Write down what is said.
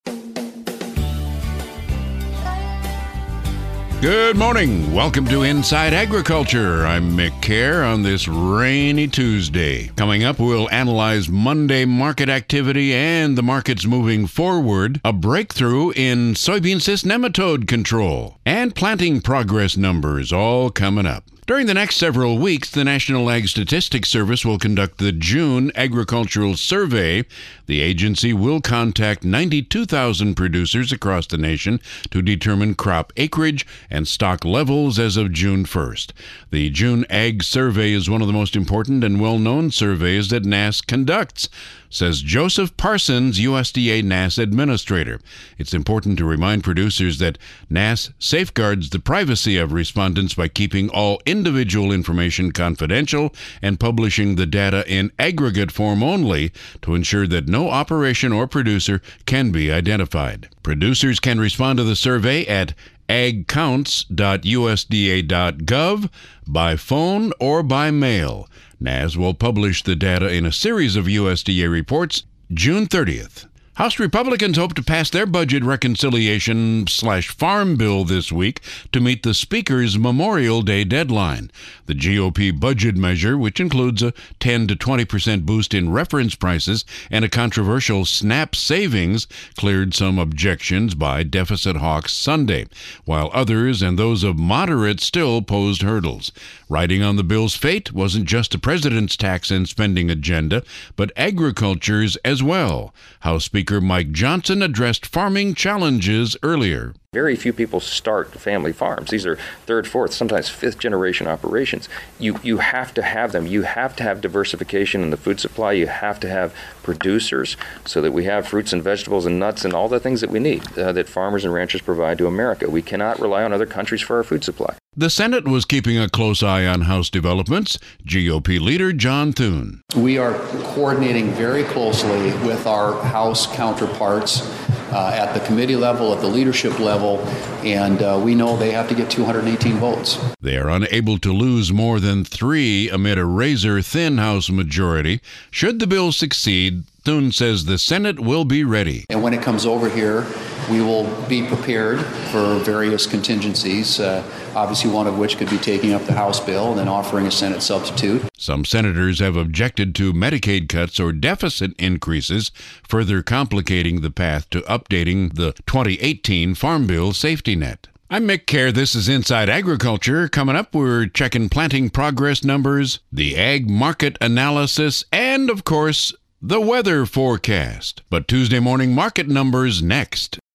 Good morning. Welcome to Inside Agriculture. I'm Mick Kerr on this rainy Tuesday. Coming up, we'll analyze Monday market activity and the markets moving forward, a breakthrough in soybean cyst nematode control, and planting progress numbers, all coming up. During the next several weeks, the National Ag Statistics Service will conduct the June Agricultural Survey. The agency will contact 92,000 producers across the nation to determine crop acreage and stock levels as of June 1st. The June Ag Survey is one of the most important and well-known surveys that NASS conducts, says Joseph Parsons, USDA NASS Administrator. It's important to remind producers that NASS safeguards the privacy of respondents by keeping all individual information confidential and publishing the data in aggregate form only to ensure that no operation or producer can be identified. Producers can respond to the survey at agcounts.usda.gov, by phone, or by mail. NASS will publish the data in a series of USDA reports June 30th. House Republicans hope to pass their budget reconciliation/farm bill this week to meet the Speaker's Memorial Day deadline. The GOP budget measure, which includes a 10 to 20% boost in reference prices and a controversial SNAP savings, cleared some objections by deficit hawks Sunday, while others and those of moderates still posed hurdles. Riding on the bill's fate wasn't just the president's tax and spending agenda, but agriculture's as well. House Speaker Mike Johnson addressed farming challenges earlier. Very few people start family farms. These are third, fourth, sometimes fifth generation operations. You have to have them. You have to have diversification in the food supply. You have to have producers so that we have fruits and vegetables and nuts and all the things that we need that farmers and ranchers provide to America. We cannot rely on other countries for our food supply. The Senate was keeping a close eye on House developments. GOP leader John Thune. We are coordinating very closely with our House counterparts at the committee level, at the leadership level, and we know they have to get 218 votes. They are unable to lose more than 3 amid a razor-thin House majority. Should the bill succeed, Thune says the Senate will be ready. And when it comes over here, we will be prepared for various contingencies, obviously one of which could be taking up the House bill and then offering a Senate substitute. Some senators have objected to Medicaid cuts or deficit increases, further complicating the path to updating the 2018 Farm Bill safety net. I'm Mick Kerr. This is Inside Agriculture. Coming up, we're checking planting progress numbers, the ag market analysis, and, of course, the weather forecast. But Tuesday morning market numbers next.